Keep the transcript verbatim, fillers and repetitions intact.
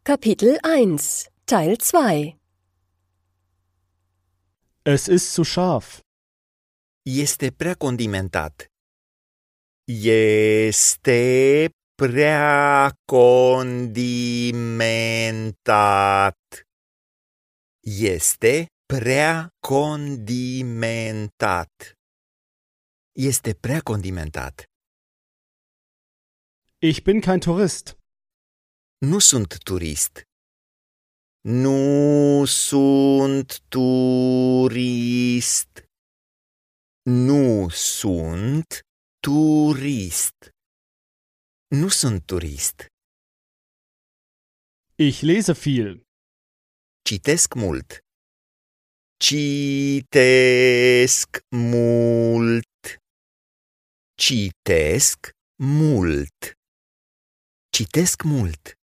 Kapitel eins, Teil zwei. Es ist zu scharf. Este prea condimentat. Este prea condimentat. Este prea condimentat. Este prea condimentat. Ich bin kein Tourist. Nu sunt turist. Nu sunt turist. Nu sunt turist. Nu sunt turist. Ich lese viel. Citesc mult. Citesc mult. Citesc mult. Citesc mult.